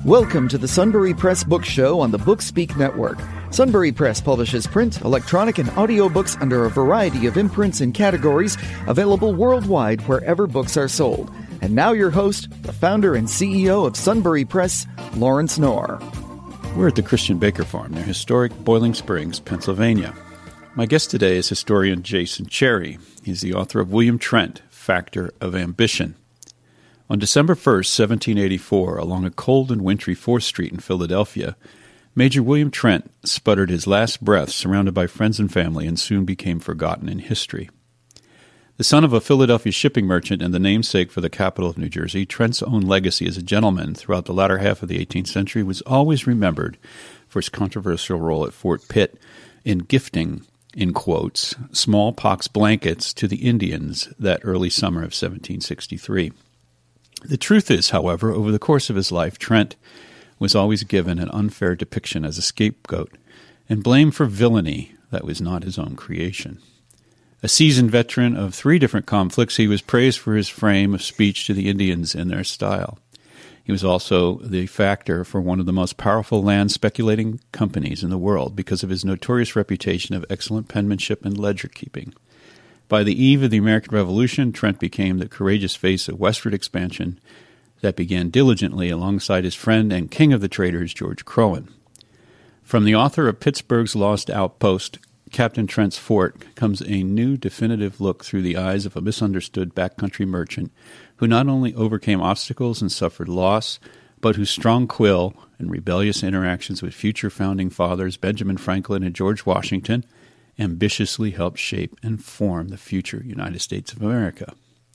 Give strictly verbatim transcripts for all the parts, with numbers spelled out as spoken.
Welcome to the Sunbury Press Book Show on the Bookspeak Network. Sunbury Press publishes print, electronic, and audiobooks under a variety of imprints and categories, available worldwide wherever books are sold. And now your host, the founder and C E O of Sunbury Press, Lawrence Knorr. We're at the Christian Baker Farm near historic Boiling Springs, Pennsylvania. My guest today is historian Jason Cherry. He's the author of William Trent, Factor of Ambition. On December first, seventeen eighty-four, along a cold and wintry fourth Street in Philadelphia, Major William Trent sputtered his last breath surrounded by friends and family and soon became forgotten in history. The son of a Philadelphia shipping merchant and the namesake for the capital of New Jersey, Trent's own legacy as a gentleman throughout the latter half of the eighteenth century was always remembered for his controversial role at Fort Pitt in gifting, in quotes, smallpox blankets to the Indians that early summer of seventeen sixty-three. The truth is, however, over the course of his life, Trent was always given an unfair depiction as a scapegoat and blamed for villainy that was not his own creation. A seasoned veteran of three different conflicts, he was praised for his frame of speech to the Indians and their style. He was also the factor for one of the most powerful land speculating companies in the world because of his notorious reputation of excellent penmanship and ledger keeping. By the eve of the American Revolution, Trent became the courageous face of westward expansion that began diligently alongside his friend and king of the traders, George Crowan. From the author of Pittsburgh's Lost Outpost, Captain Trent's Fort, comes a new definitive look through the eyes of a misunderstood backcountry merchant who not only overcame obstacles and suffered loss, but whose strong quill and rebellious interactions with future founding fathers Benjamin Franklin and George Washington ambitiously helped shape and form the future United States of America.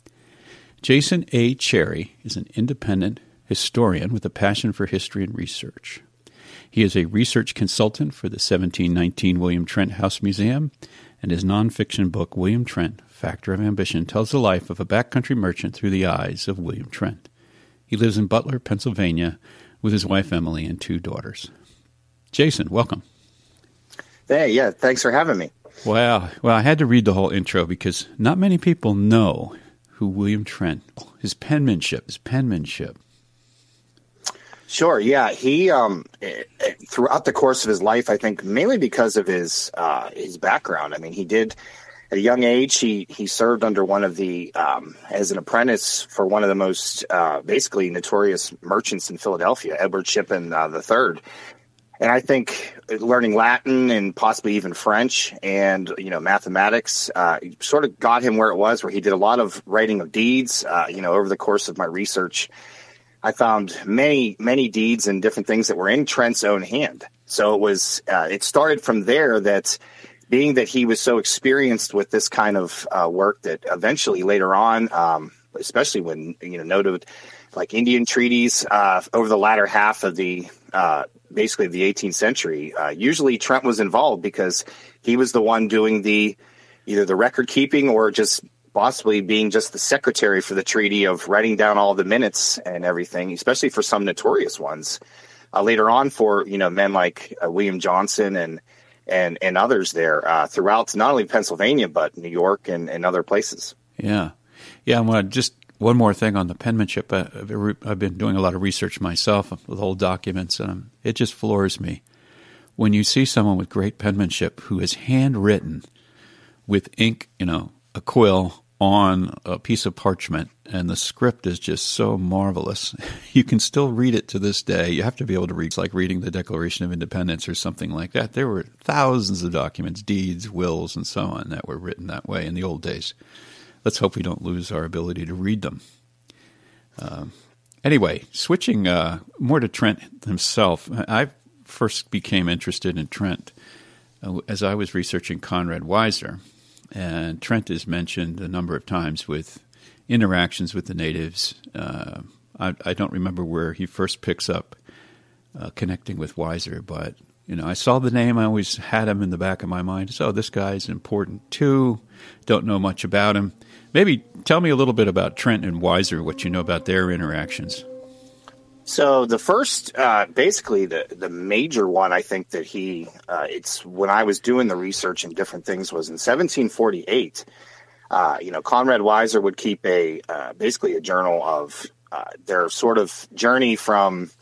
Jason A. Cherry is an independent historian with a passion for history and research. He is a research consultant for the seventeen nineteen William Trent House Museum, and his nonfiction book, William Trent, Factor of Ambition, tells the life of a backcountry merchant through the eyes of William Trent. He lives in Butler, Pennsylvania, with his wife Emily and two daughters. Jason, welcome. Hey, yeah, thanks for having me. Wow. Well, I had to read the whole intro because not many people know who William Trent, his penmanship, his penmanship. Sure, yeah. He, um, throughout the course of his life, I think mainly because of his uh, his background. I mean, he did, at a young age, he, he served under one of the, um, as an apprentice for one of the most, uh, basically notorious merchants in Philadelphia, Edward Shippen uh, the third. And I think learning Latin and possibly even French and, you know, mathematics uh, sort of got him where it was, where he did a lot of writing of deeds. Uh, you know, over the course of my research, I found many, many deeds and different things that were in Trent's own hand. So it was, uh, it started from there that being that he was so experienced with this kind of uh, work that eventually later on, um, especially when, you know, noted like Indian treaties uh, over the latter half of the uh basically the eighteenth century, uh, usually Trent was involved because he was the one doing the either the record keeping or just possibly being just the secretary for the treaty of writing down all the minutes and everything, especially for some notorious ones. Uh, later on for, you know, men like uh, William Johnson and and and others there uh, throughout not only Pennsylvania, but New York and, and other places. Yeah. Yeah, I want to just one more thing on the penmanship. I've been doing a lot of research myself with old documents, and it just floors me. When you see someone with great penmanship who is handwritten with ink, you know, a quill on a piece of parchment, and the script is just so marvelous, you can still read it to this day. You have to be able to read, it's like reading the Declaration of Independence or something like that. There were thousands of documents, deeds, wills, and so on that were written that way in the old days. Let's hope we don't lose our ability to read them. Uh, anyway, switching uh, more to Trent himself, I first became interested in Trent uh, as I was researching Conrad Weiser. And Trent is mentioned a number of times with interactions with the natives. Uh, I, I don't remember where he first picks up uh, connecting with Weiser, but you know, I saw the name. I always had him in the back of my mind. So this guy's important too. Don't know much about him. Maybe tell me a little bit about Trent and Weiser, what you know about their interactions. So the first, uh, basically the, the major one, I think that he, uh, it's when I was doing the research and different things was in seventeen forty-eight. Uh, you know, Conrad Weiser would keep a, uh, basically a journal of uh, their sort of journey from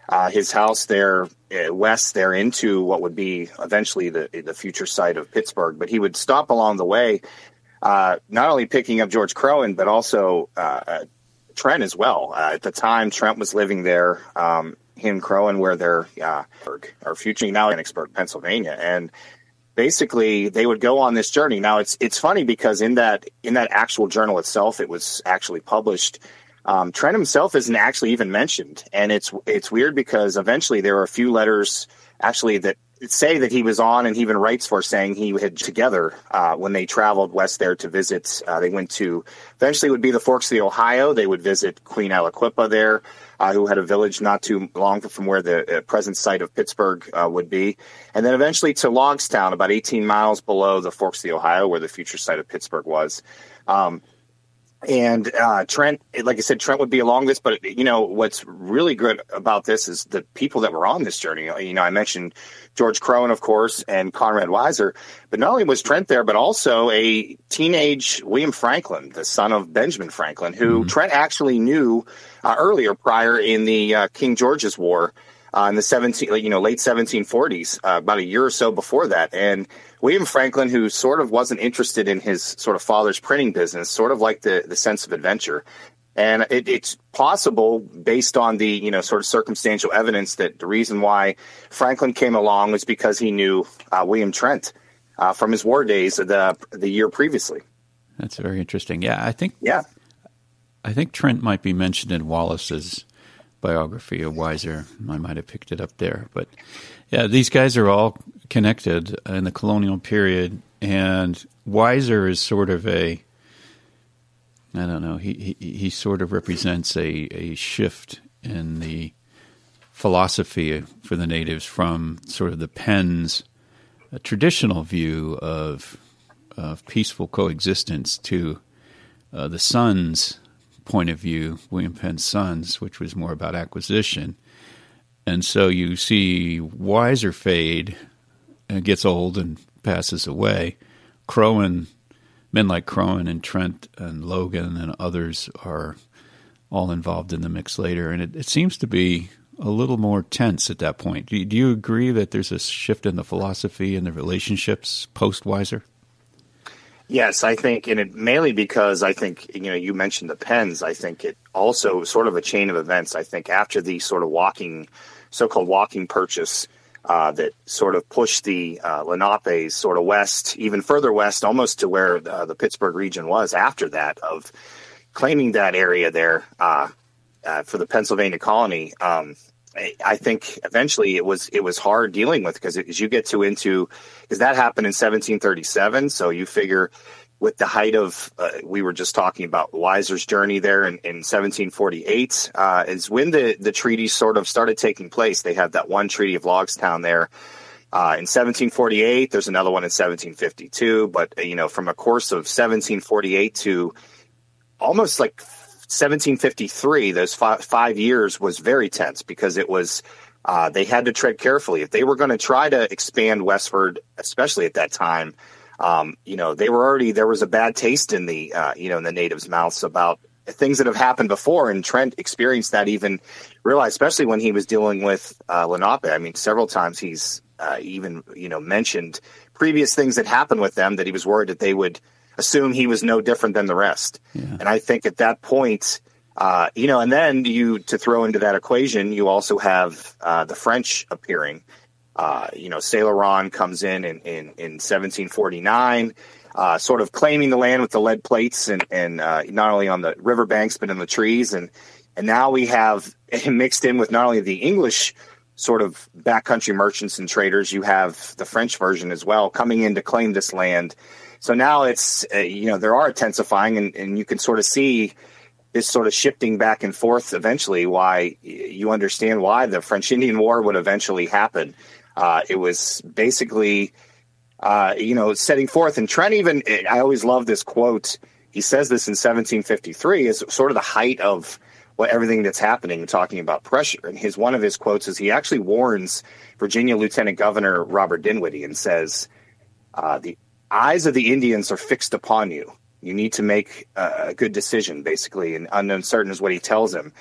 uh, his house there uh, west there into what would be eventually the the future site of Pittsburgh. But he would stop along the way, uh, not only picking up George Crowan, but also uh, uh, Trent as well. Uh, at the time, Trent was living there. Um, he and Crowan were there, uh, or future now in Enochsburg, Pennsylvania, and basically they would go on this journey. Now it's it's funny because in that in that actual journal itself, it was actually published. Um, Trent himself isn't actually even mentioned, and it's it's weird because eventually there are a few letters actually that say that he was on, and he even writes for saying he had together uh, when they traveled west there to visit. Uh, they went to eventually it would be the Forks of the Ohio. They would visit Queen Aliquippa there, uh, who had a village not too long from where the uh, present site of Pittsburgh uh, would be, and then eventually to Logstown, about eighteen miles below the Forks of the Ohio, where the future site of Pittsburgh was. Um, And uh, Trent, like I said, Trent would be along this. But, you know, what's really good about this is the people that were on this journey. You know, I mentioned George Crowan, of course, and Conrad Weiser. But not only was Trent there, but also a teenage William Franklin, the son of Benjamin Franklin, who mm-hmm. Trent actually knew uh, earlier, prior in the uh, King George's War uh, in the seventeen, you know, late seventeen forties, uh, about a year or so before that. And William Franklin, who sort of wasn't interested in his sort of father's printing business, sort of like the, the sense of adventure. And it, it's possible, based on the, you know, sort of circumstantial evidence, that the reason why Franklin came along was because he knew uh, William Trent uh, from his war days the the year previously. That's very interesting. Yeah, I think yeah, I think Trent might be mentioned in Wallace's biography of Weiser. I might have picked it up there, but yeah, these guys are all connected in the colonial period, and Weiser is sort of a, I don't know, he he, he sort of represents a, a shift in the philosophy for the natives from sort of the Penn's a traditional view of of peaceful coexistence to uh, the Son's point of view, William Penn's Sons, which was more about acquisition. And so you see Weiser fade and gets old and passes away. Crowan, men like Crowan and Trent and Logan and others are all involved in the mix later. And it, it seems to be a little more tense at that point. Do you, do you agree that there's a shift in the philosophy and the relationships post-Weiser? Yes, I think, and it mainly because I think, you know, you mentioned the Penns. I think it also sort of a chain of events. I think after the sort of walking, so-called walking purchase uh, that sort of pushed the uh, Lenapes sort of west, even further west, almost to where uh, the Pittsburgh region was after that, of claiming that area there uh, uh, for the Pennsylvania colony. Um, I, I think eventually it was it was hard dealing with, because as you get to into because that happened in seventeen thirty-seven. So you figure with the height of uh, we were just talking about Weiser's journey there in, in seventeen forty-eight uh, is when the the treaties sort of started taking place. They had that one Treaty of Logstown there uh, in seventeen forty-eight. There's another one in seventeen fifty-two. But you know, from a course of seventeen forty-eight to almost like seventeen fifty-three, those five, five years was very tense, because it was uh, they had to tread carefully if they were going to try to expand westward, especially at that time. Um, you know, they were already there was a bad taste in the uh, you know in the natives' mouths about things that have happened before, and Trent experienced that. Even realized, especially when he was dealing with uh, Lenape. I mean, several times he's uh, even you know mentioned previous things that happened with them that he was worried that they would assume he was no different than the rest. Yeah. And I think at that point, uh, you know, and then you, to throw into that equation, you also have uh, the French appearing. Uh, you know, Saint Laurent comes in in, in, in seventeen forty-nine, uh, sort of claiming the land with the lead plates, and, and uh, not only on the riverbanks, but in the trees. And, and now we have mixed in with not only the English sort of backcountry merchants and traders, you have the French version as well coming in to claim this land. So now it's, uh, you know, there are intensifying, and, and you can sort of see this sort of shifting back and forth eventually, why you understand why the French Indian War would eventually happen. Uh, it was basically, uh, you know, setting forth. And Trent even, I always love this quote. He says this in seventeen fifty-three is sort of the height of what everything that's happening, talking about pressure. And his one of his quotes is he actually warns Virginia Lieutenant Governor Robert Dinwiddie and says, uh, the eyes of the Indians are fixed upon you. You need to make a good decision, basically, and uncertain is what he tells him.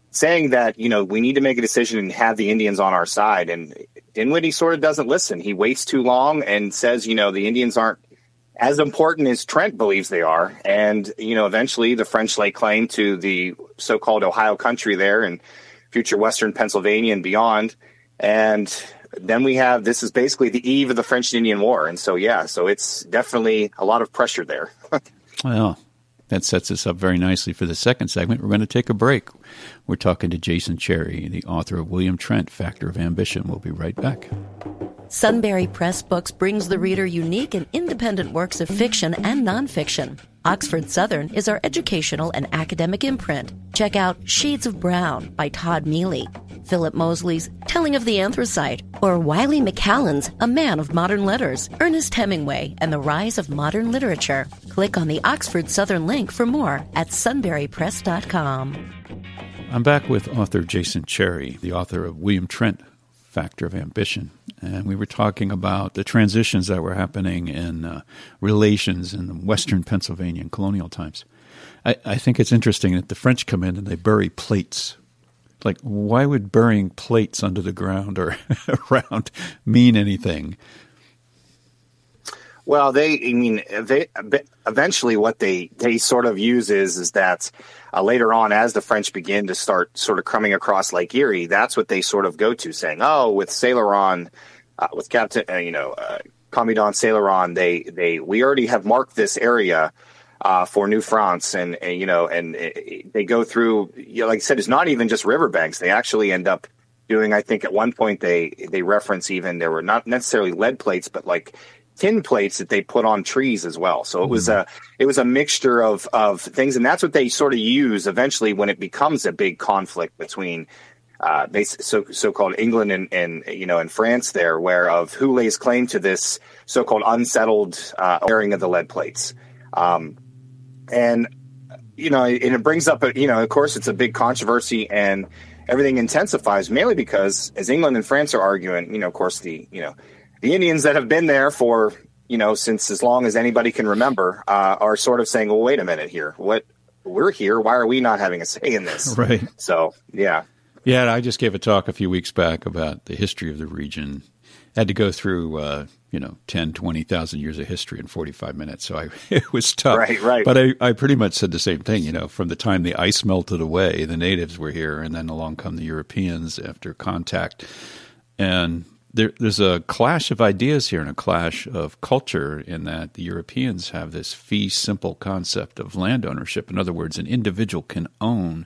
saying that, you know, we need to make a decision and have the Indians on our side. And Dinwiddie sort of doesn't listen. He waits too long and says, you know, the Indians aren't as important as Trent believes they are. And, you know, eventually the French lay claim to the so-called Ohio country there and future Western Pennsylvania and beyond. And then we have, this is basically the eve of the French and Indian War. And so, yeah, so it's definitely a lot of pressure there. Well, that sets us up very nicely for the second segment. We're going to take a break. We're talking to Jason Cherry, the author of William Trent, Factor of Ambition. We'll be right back. Sunbury Press Books brings the reader unique and independent works of fiction and nonfiction. Oxford Southern is our educational and academic imprint. Check out Shades of Brown by Todd Mealy, Philip Mosley's Telling of the Anthracite, or Wiley McCallan's A Man of Modern Letters, Ernest Hemingway and the Rise of Modern Literature. Click on the Oxford Southern link for more at sunbury press dot com. I'm back with author Jason Cherry, the author of William Trent, Factor of Ambition. And we were talking about the transitions that were happening in uh, relations in Western Pennsylvania in colonial times. I, I think it's interesting that the French come in and they bury plates. Like, why would burying plates under the ground or around mean anything? Well, they, I mean, they, eventually what they, they sort of use is, is that uh, later on, as the French begin to start sort of coming across Lake Erie, that's what they sort of go to, saying, oh, with Saint-Laurent, uh, with Captain, uh, you know, uh, Commandant Saint-Laurent, they, they, we already have marked this area uh, for New France. And, and, you know, and it, they go through, you know, like I said, it's not even just riverbanks. They actually end up doing, I think at one point they, they reference even, there were not necessarily lead plates, but like tin plates that they put on trees as well. So it was a, it was a mixture of, of things. And that's what they sort of use eventually when it becomes a big conflict between, uh, they, so, so-called England and, and, you know, and France there, where of who lays claim to this so-called unsettled, uh, bearing of the lead plates. Um, and, you know, and it brings up, a, you know, of course it's a big controversy and everything intensifies mainly because as England and France are arguing, you know, of course the, you know, the Indians that have been there for, you know, since as long as anybody can remember, uh, are sort of saying, well, wait a minute here. What, we're here. Why are we not having a say in this? Right. So, yeah. Yeah, I just gave a talk a few weeks back about the history of the region. I had to go through, uh, you know, ten, twenty thousand years of history in forty-five minutes. So I, it was tough. Right, right. But I, I pretty much said the same thing, you know, from the time the ice melted away, the natives were here, and then along come the Europeans after contact. And There, there's a clash of ideas here and a clash of culture in that the Europeans have this fee simple concept of land ownership. In other words, an individual can own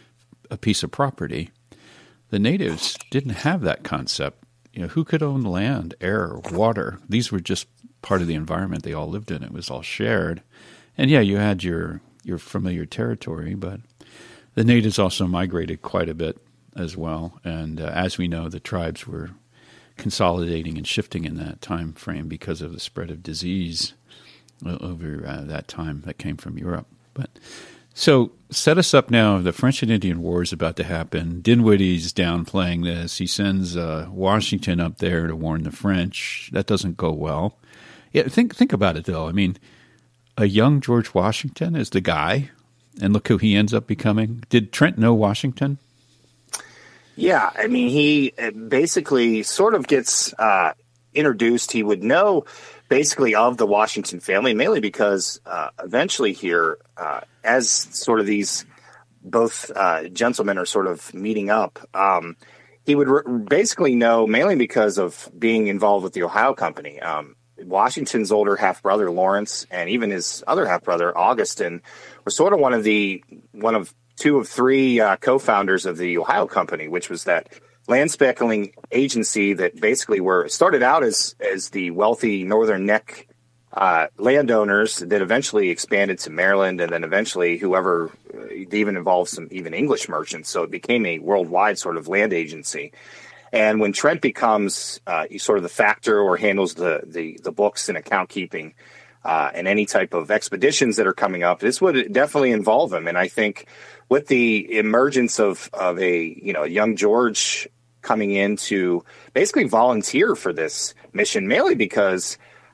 a piece of property. The natives didn't have that concept. You know, who could own land, air, water? These were just part of the environment they all lived in. It was all shared. And yeah, you had your, your familiar territory, but the natives also migrated quite a bit as well. And uh, as we know, the tribes were consolidating and shifting in that time frame because of the spread of disease over uh, that time that came from Europe. But so set us up now. The French and Indian War is about to happen. Dinwiddie's downplaying this. He sends uh, Washington up there to warn the French. That doesn't go well. Yeah, think think about it though. I mean, a young George Washington is the guy, and look who he ends up becoming. Did Trent know Washington? Yeah, I mean, he basically sort of gets uh, introduced. He would know basically of the Washington family, mainly because uh, eventually here, uh, as sort of these both uh, gentlemen are sort of meeting up, um, he would re- basically know mainly because of being involved with the Ohio Company. Um, Washington's older half-brother, Lawrence, and even his other half-brother, Augustin, were sort of one of the one of two of three uh, co-founders of the Ohio Company, which was that land speckling agency that basically were started out as as the wealthy Northern Neck uh, landowners that eventually expanded to Maryland, and then eventually whoever uh, they even involved some even English merchants. So it became a worldwide sort of land agency. And when Trent becomes uh, sort of the factor or handles the the, the books and account keeping uh, and any type of expeditions that are coming up, this would definitely involve him. And I think with the emergence of, of a, you know, young George coming in to basically volunteer for this mission, mainly because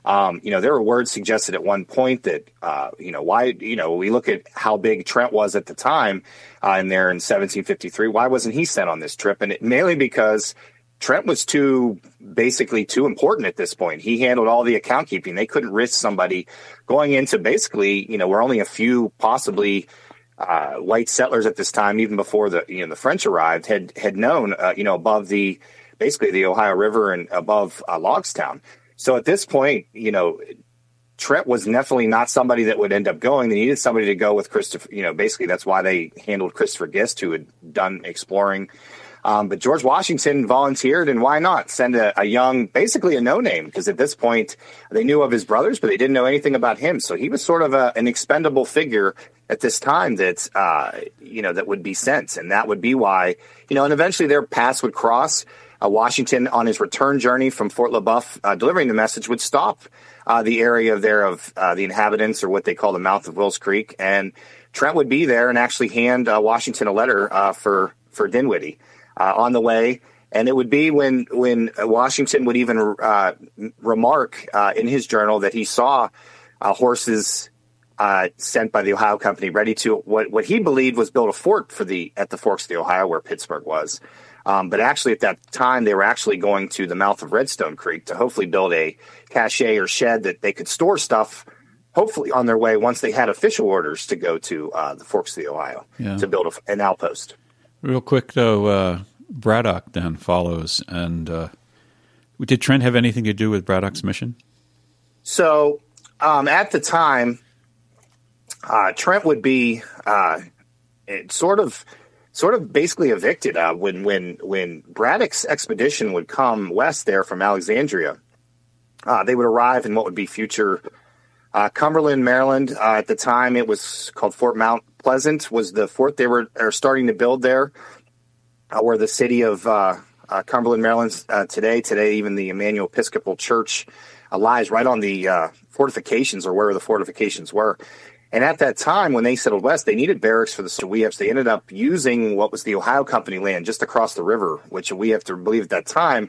Um, you know, there were words suggested at one point that, uh, you know, why, you know, we look at how big Trent was at the time uh, in there in seventeen fifty-three. Why wasn't he sent on this trip? And it, mainly because Trent was too, basically too important at this point. He handled all the account keeping. They couldn't risk somebody going into basically, you know, we're only a few possibly uh, white settlers at this time, even before the, you know, the French arrived, had, had known, uh, you know, above the, basically the Ohio River and above uh, Logstown. So at this point, you know, Trent was definitely not somebody that would end up going. They needed somebody to go with Christopher. You know, basically that's why they handled Christopher Gist, who had done exploring. Um, but George Washington volunteered, and why not send a, a young, basically a no-name, because at this point they knew of his brothers, but they didn't know anything about him. So he was sort of a, an expendable figure at this time that, uh, you know, that would be sent. And that would be why, you know, and eventually their paths would cross. Uh, Washington, on his return journey from Fort LaBeouf, uh, delivering the message, would stop uh, the area there of uh, the inhabitants, or what they call the mouth of Wills Creek. And Trent would be there and actually hand uh, Washington a letter uh, for, for Dinwiddie uh, on the way. And it would be when, when Washington would even uh, remark uh, in his journal that he saw uh, horses uh, sent by the Ohio Company ready to what, what he believed was build a fort for the at the Forks of the Ohio, where Pittsburgh was. Um, but actually, at that time, they were actually going to the mouth of Redstone Creek to hopefully build a cache or shed that they could store stuff, hopefully on their way once they had official orders to go to uh, the Forks of the Ohio yeah. to build a, an outpost. Real quick, though, uh, Braddock then follows. And uh, did Trent have anything to do with Braddock's mission? So um, at the time, uh, Trent would be uh, sort of... sort of basically evicted uh, when when when Braddock's expedition would come west there from Alexandria. Uh, they would arrive in what would be future uh, Cumberland, Maryland. Uh, at the time, it was called Fort Mount Pleasant, was the fort they were are starting to build there, uh, where the city of uh, uh, Cumberland, Maryland uh, today, today even the Emmanuel Episcopal Church uh, lies right on the uh, fortifications, or where the fortifications were. And at that time, when they settled west, they needed barracks for the Weeps. They ended up using what was the Ohio Company land just across the river, which we have to believe at that time,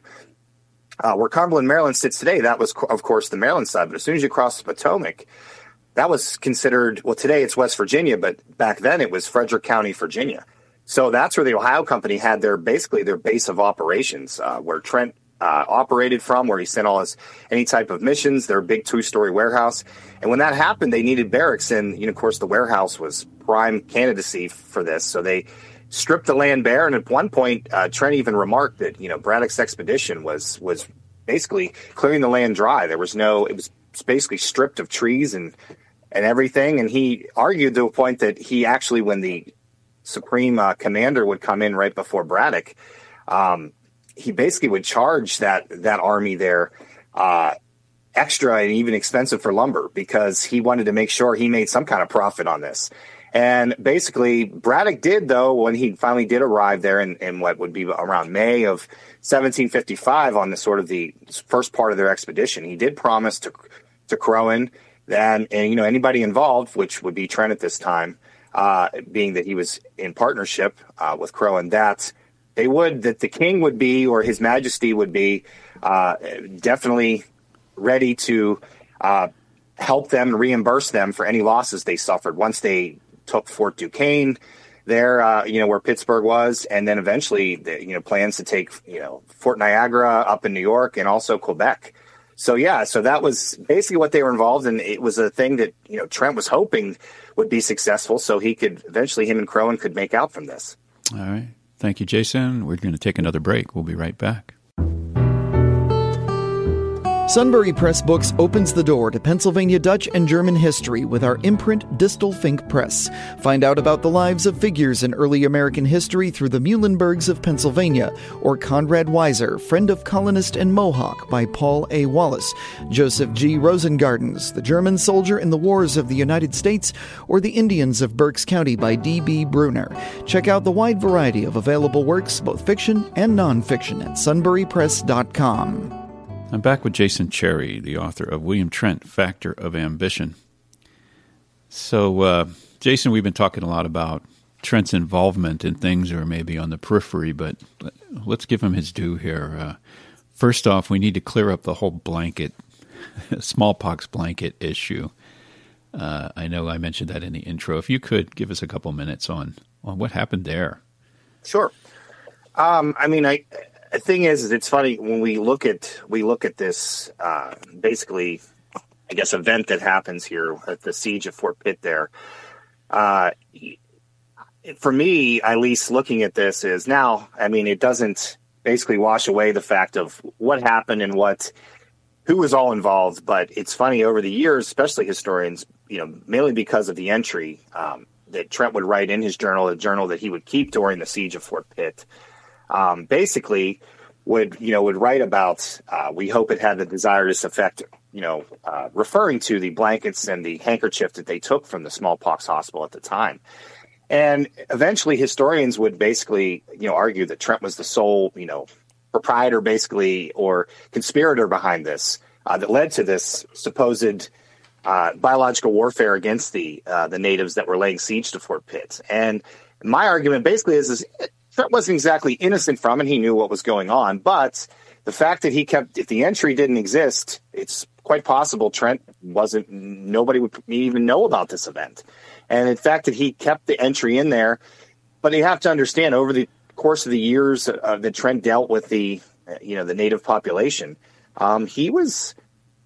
uh, where Cumberland, Maryland sits today. That was, of course, the Maryland side. But as soon as you cross the Potomac, that was considered, well, today it's West Virginia, but back then it was Frederick County, Virginia. So that's where the Ohio Company had their, basically their base of operations, uh, where Trent Uh, operated from, where he sent all his any type of missions, their big two-story warehouse. And when that happened, they needed barracks, and you know, of course, the warehouse was prime candidacy for this. So they stripped the land bare, and at one point, uh, Trent even remarked that you know Braddock's expedition was was basically clearing the land dry. There was no, it was basically stripped of trees and and everything. And he argued to a point that he actually, when the Supreme uh, Commander would come in right before Braddock, um, he basically would charge that that army there uh, extra and even expensive for lumber, because he wanted to make sure he made some kind of profit on this. And basically, Braddock did, though, when he finally did arrive there in, in what would be around May of seventeen fifty-five on the sort of the first part of their expedition, he did promise to to Crowan that, and you know, anybody involved, which would be Trent at this time, uh, being that he was in partnership uh, with Crowan, that they would, that the king would be, or his majesty would be, uh, definitely ready to uh, help them and reimburse them for any losses they suffered once they took Fort Duquesne there, uh, you know, where Pittsburgh was, and then eventually, the, you know, plans to take, you know, Fort Niagara up in New York and also Quebec. So, yeah, so that was basically what they were involved in. It was a thing that, you know, Trent was hoping would be successful, so he could, eventually him and Crowan could make out from this. All right. Thank you, Jason. We're going to take another break. We'll be right back. Sunbury Press Books opens the door to Pennsylvania Dutch and German history with our imprint Distel Fink Press. Find out about the lives of figures in early American history through the Muhlenbergs of Pennsylvania, or Conrad Weiser, Friend of Colonist and Mohawk by Paul A. Wallace, Joseph G. Rosengardens, The German Soldier in the Wars of the United States, or The Indians of Berks County by D B. Bruner. Check out the wide variety of available works, both fiction and nonfiction, at sunbury press dot com. I'm back with Jason Cherry, the author of William Trent, Factor of Ambition. So, uh, Jason, we've been talking a lot about Trent's involvement in things that are maybe on the periphery, but let's give him his due here. Uh, first off, we need to clear up the whole blanket smallpox blanket issue. Uh, I know I mentioned that in the intro. If you could give us a couple minutes on, on what happened there. Sure. Um, I mean, I, the thing is, is it's funny when we look at we look at this uh, basically, I guess, event that happens here at the siege of Fort Pitt. There, uh, for me, at least, looking at this is now. I mean, it doesn't basically wash away the fact of what happened and what who was all involved. But it's funny over the years, especially historians, you know, mainly because of the entry um, that Trent would write in his journal, a journal that he would keep during the siege of Fort Pitt. Um, basically, would you know would write about. Uh, we hope it had the desirous effect, you know, uh, referring to the blankets and the handkerchief that they took from the smallpox hospital at the time. And eventually, historians would basically, you know, argue that Trent was the sole, you know, proprietor, basically, or conspirator behind this, uh, that led to this supposed uh, biological warfare against the uh, the natives that were laying siege to Fort Pitt. And my argument basically is, is Trent wasn't exactly innocent from it. He knew what was going on, but the fact that he kept, if the entry didn't exist, it's quite possible Trent wasn't, nobody would even know about this event. And in fact, that he kept the entry in there. But you have to understand, over the course of the years uh, that Trent dealt with the, you know, the native population, um, he was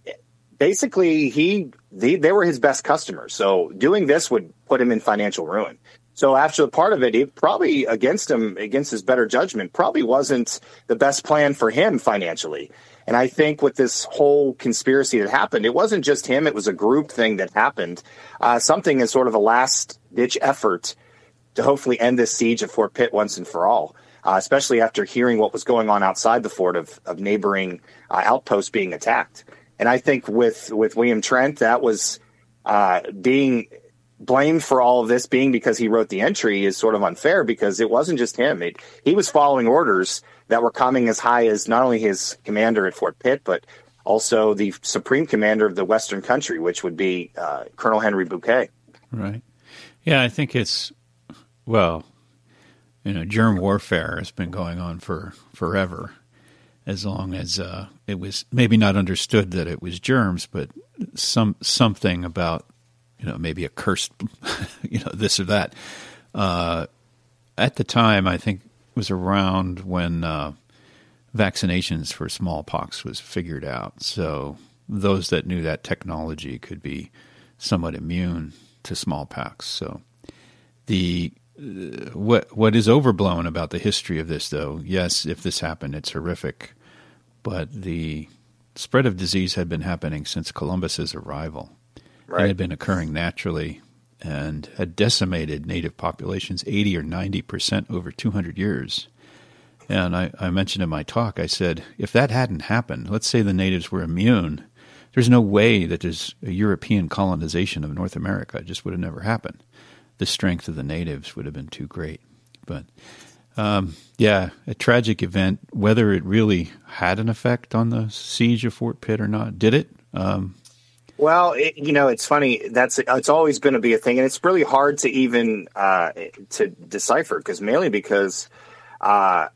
basically, he they, they were his best customers. So doing this would put him in financial ruin. So after the part of it, it probably against him, against his better judgment, probably wasn't the best plan for him financially. And I think with this whole conspiracy that happened, it wasn't just him. It was a group thing that happened, uh, something as sort of a last-ditch effort to hopefully end this siege of Fort Pitt once and for all, uh, especially after hearing what was going on outside the fort of, of neighboring uh, outposts being attacked. And I think with, with William Trent, that was uh, being blamed for all of this being because he wrote the entry is sort of unfair, because it wasn't just him. It, he was following orders that were coming as high as not only his commander at Fort Pitt, but also the supreme commander of the Western country, which would be uh, Colonel Henry Bouquet. Right. Yeah, I think it's, well, you know, germ warfare has been going on for forever, as long as uh, it was maybe not understood that it was germs, but some something about, you know, maybe a cursed, you know, this or that. Uh, at the time, I think it was around when uh, vaccinations for smallpox was figured out. So those that knew that technology could be somewhat immune to smallpox. So the uh, what what is overblown about the history of this, though, yes, if this happened, it's horrific. But the spread of disease had been happening since Columbus's arrival. Right. It had been occurring naturally and had decimated native populations eighty or ninety percent over two hundred years. And I, I mentioned in my talk, I said, if that hadn't happened, let's say the natives were immune, there's no way that there's a European colonization of North America. It just would have never happened. The strength of the natives would have been too great. But, um, yeah, a tragic event, whether it really had an effect on the siege of Fort Pitt or not. Did it? Um Well, it, you know, it's funny. That's it's always going to be a thing, and it's really hard to even uh, to decipher, because mainly because uh,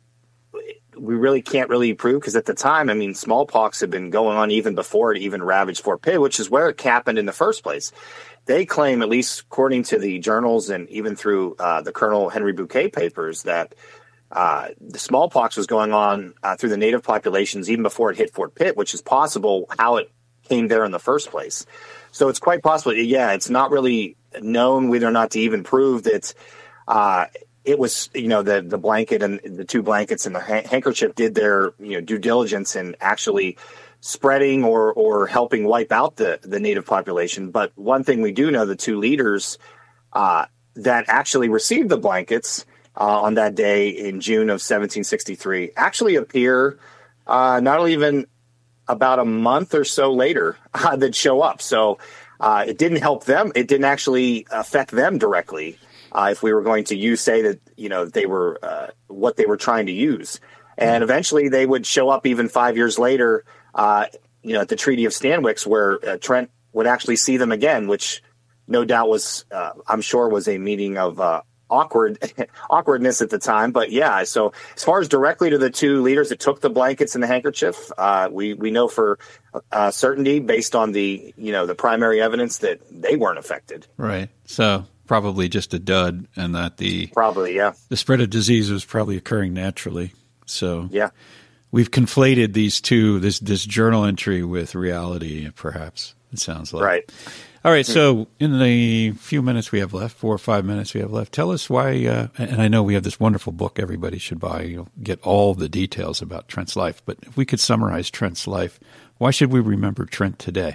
we really can't really prove. Because at the time, I mean, smallpox had been going on even before it even ravaged Fort Pitt, which is where it happened in the first place. They claim, at least according to the journals and even through uh, the Colonel Henry Bouquet papers, that uh, the smallpox was going on uh, through the native populations even before it hit Fort Pitt, which is possible how it came there in the first place. So it's quite possible. Yeah, it's not really known whether or not to even prove that uh, it was, you know, the the blanket and the two blankets and the ha- handkerchief did their, you know, due diligence in actually spreading or or helping wipe out the, the native population. But one thing we do know, the two leaders uh, that actually received the blankets uh, on that day in June of seventeen sixty-three actually appear uh, not only even about a month or so later uh, that show up. So uh, it didn't help them. It didn't actually affect them directly. Uh, if we were going to use, say that, you know, they were uh, what they were trying to use. And eventually they would show up even five years later, uh, you know, at the Treaty of Stanwix, where uh, Trent would actually see them again, which no doubt was, uh, I'm sure was a meeting of uh, awkward awkwardness at the time. But yeah, so as far as directly to the two leaders that took the blankets and the handkerchief, uh, we we know for uh, certainty based on the you know the primary evidence that they weren't affected. Right. So probably just a dud, and that the probably yeah the spread of disease was probably occurring naturally. So yeah. We've conflated these two, this this journal entry with reality, perhaps, it sounds like. Right. All right, so in the few minutes we have left, four or five minutes we have left, tell us why, uh, and I know we have this wonderful book everybody should buy. You'll get all the details about Trent's life, but if we could summarize Trent's life, why should we remember Trent today?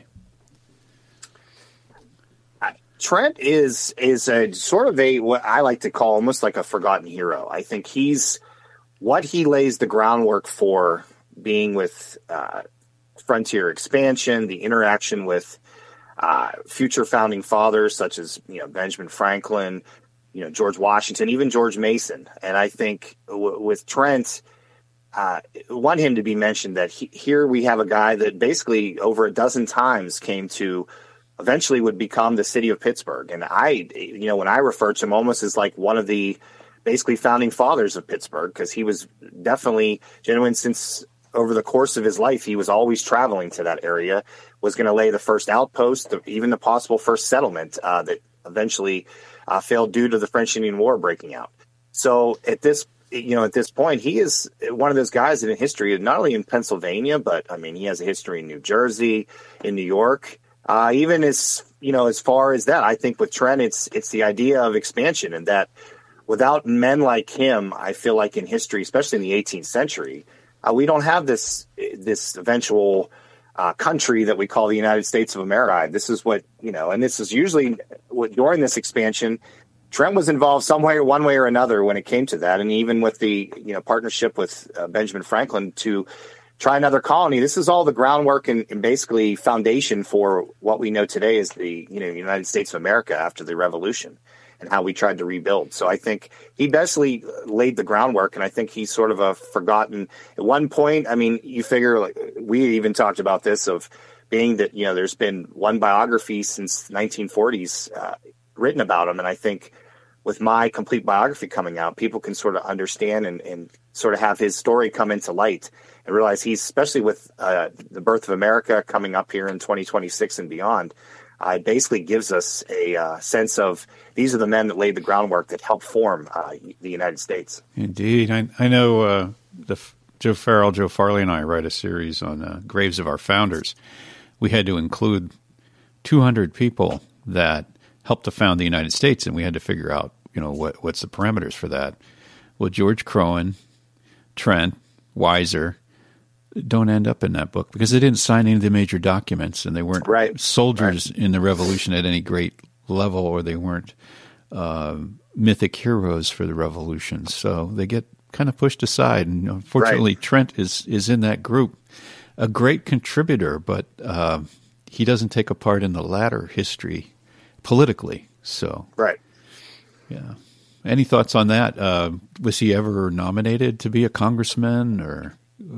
Trent is is a sort of a, what I like to call almost like a forgotten hero. I think he's, what he lays the groundwork for, being with uh, frontier expansion, the interaction with uh, future founding fathers such as you know Benjamin Franklin, you know George Washington, even George Mason. And I think w- with Trent, uh, I want him to be mentioned that he, here we have a guy that basically over a dozen times came to eventually would become the city of Pittsburgh. And I, you know, when I refer to him almost as like one of the basically founding fathers of Pittsburgh, because he was definitely genuine since over the course of his life, he was always traveling to that area, was going to lay the first outpost, even the possible first settlement uh, that eventually uh, failed due to the French Indian War breaking out. So at this, you know, at this point, he is one of those guys in history, not only in Pennsylvania, but I mean, he has a history in New Jersey, in New York, uh, even as, you know, as far as that, I think with Trent, it's, it's the idea of expansion, and that without men like him, I feel like in history, especially in the eighteenth century, uh, we don't have this this eventual uh, country that we call the United States of America. This is what, you know, and this is usually what, during this expansion, Trent was involved some way, one way or another when it came to that. And even with the, you know, partnership with uh, Benjamin Franklin to try another colony, this is all the groundwork and, and basically foundation for what we know today as the, you know, United States of America after the Revolution, and how we tried to rebuild. So I think he basically laid the groundwork, and I think he's sort of a forgotten. At one point, I mean, you figure, like we even talked about this, of being that, you know, there's been one biography since nineteen forties uh, written about him, and I think with my complete biography coming out, people can sort of understand and, and sort of have his story come into light and realize he's, especially with uh, the birth of America coming up here in twenty twenty-six and beyond, Uh, it basically gives us a uh, sense of these are the men that laid the groundwork that helped form uh, the United States. Indeed. I, I know uh, the, Joe Farrell, Joe Farley, and I write a series on uh, Graves of Our Founders. We had to include two hundred people that helped to found the United States, and we had to figure out, you know, what what's the parameters for that. Well, George Crowan, Trent, Weiser don't end up in that book because they didn't sign any of the major documents, and they weren't right. soldiers right. in the Revolution at any great level, or they weren't uh, mythic heroes for the Revolution. So they get kind of pushed aside. And unfortunately, right. Trent is, is in that group, a great contributor, but uh, he doesn't take a part in the latter history politically. So, right. Yeah. Any thoughts on that? Uh, was he ever nominated to be a congressman, or?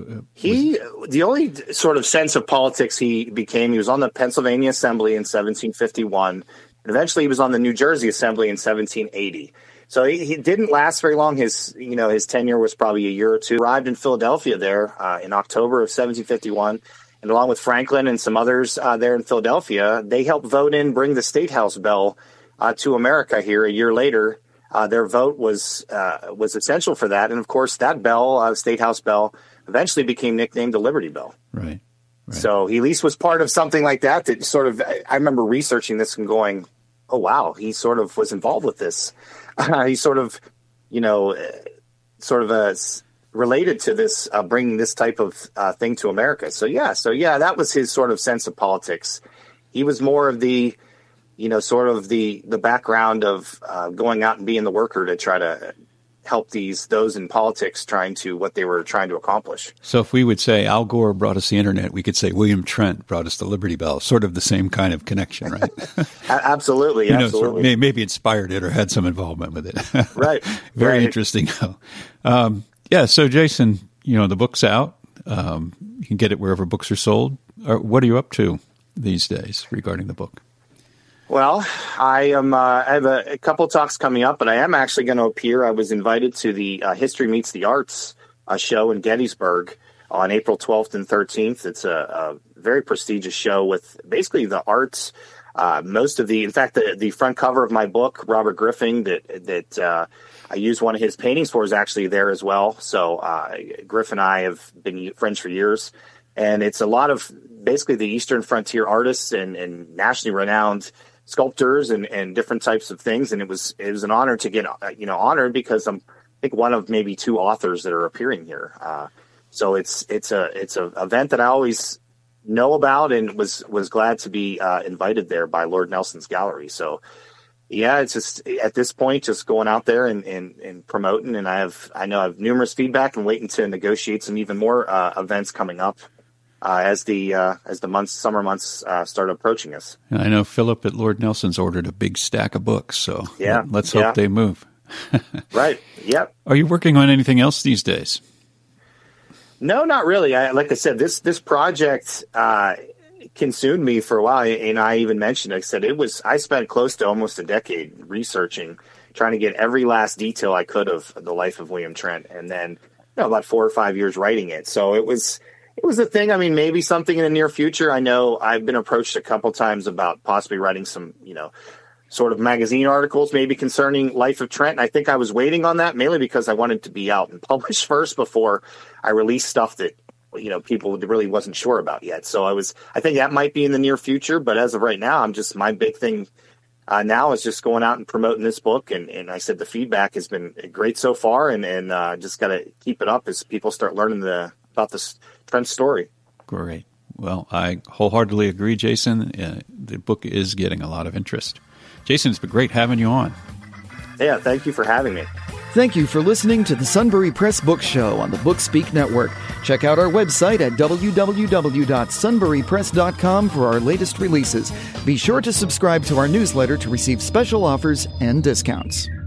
He, the only sort of sense of politics he became, he was on the Pennsylvania Assembly in seventeen fifty-one, and eventually he was on the New Jersey Assembly in seventeen eighty. So he, he didn't last very long. His, you know, his tenure was probably a year or two. Arrived in Philadelphia there uh, in October of seventeen fifty-one, and along with Franklin and some others uh, there in Philadelphia, they helped vote in, bring the State House bell uh, to America here a year later. Uh, their vote was uh, was essential for that, and of course that bell, uh, State House bell, eventually became nicknamed the Liberty Bell. Right. right. So he at least was part of something like that. That sort of, I remember researching this and going, "Oh wow, he sort of was involved with this. Uh, he sort of, you know, sort of uh, related to this, uh, bringing this type of uh, thing to America." So yeah, so yeah, that was his sort of sense of politics. He was more of the, you know, sort of the the background of uh, going out and being the worker to try to help these those in politics trying to what they were trying to accomplish. So if we would say Al Gore brought us the internet, we could say William Trent brought us the Liberty Bell. Sort of the same kind of connection, right? absolutely, you know, absolutely. Sort of maybe inspired it or had some involvement with it. Right. Very right. interesting. Um, yeah. So Jason, you know, the book's out. Um, you can get it wherever books are sold. Or what are you up to these days regarding the book? Well, I am. Uh, I have a, a couple of talks coming up, but I am actually going to appear. I was invited to the uh, History Meets the Arts uh, show in Gettysburg on April twelfth and thirteenth. It's a, a very prestigious show with basically the arts. Uh, most of the, in fact, the, the front cover of my book, Robert Griffin, that that uh, I used one of his paintings for, is actually there as well. So uh, Griff and I have been friends for years, and it's a lot of basically the Eastern frontier artists and, and nationally renowned sculptors and, and different types of things. And it was it was an honor to get you know honored because I'm I think one of maybe two authors that are appearing here. Uh, so it's it's a it's a event that I always know about and was was glad to be uh, invited there by Lord Nelson's gallery. So yeah, it's just at this point just going out there and, and, and promoting. And I have I know I have numerous feedback and waiting to negotiate some even more uh, events coming up. Uh, as the uh, as the months, summer months uh, start approaching us. I know Philip at Lord Nelson's ordered a big stack of books, so yeah, let, let's hope yeah. they move. Right. Yep. Are you working on anything else these days? No, not really. I, like I said, this this project uh, consumed me for a while, and I even mentioned. I said it was. I spent close to almost a decade researching, trying to get every last detail I could of the life of William Trent, and then you know, about four or five years writing it. So it was. It was a thing. I mean, maybe something in the near future. I know I've been approached a couple times about possibly writing some, you know, sort of magazine articles, maybe concerning Life of Trent. And I think I was waiting on that mainly because I wanted to be out and published first before I released stuff that, you know, people really wasn't sure about yet. So I was, I think that might be in the near future. But as of right now, I'm just, my big thing uh, now is just going out and promoting this book. And, and I said the feedback has been great so far, and, and uh, just got to keep it up as people start learning the about this Trent story. Great. Well, I wholeheartedly agree, Jason. Uh, the book is getting a lot of interest. Jason, it's been great having you on. Yeah, thank you for having me. Thank you for listening to the Sunbury Press Book Show on the BookSpeak Network. Check out our website at w w w dot sunbury press dot com for our latest releases. Be sure to subscribe to our newsletter to receive special offers and discounts.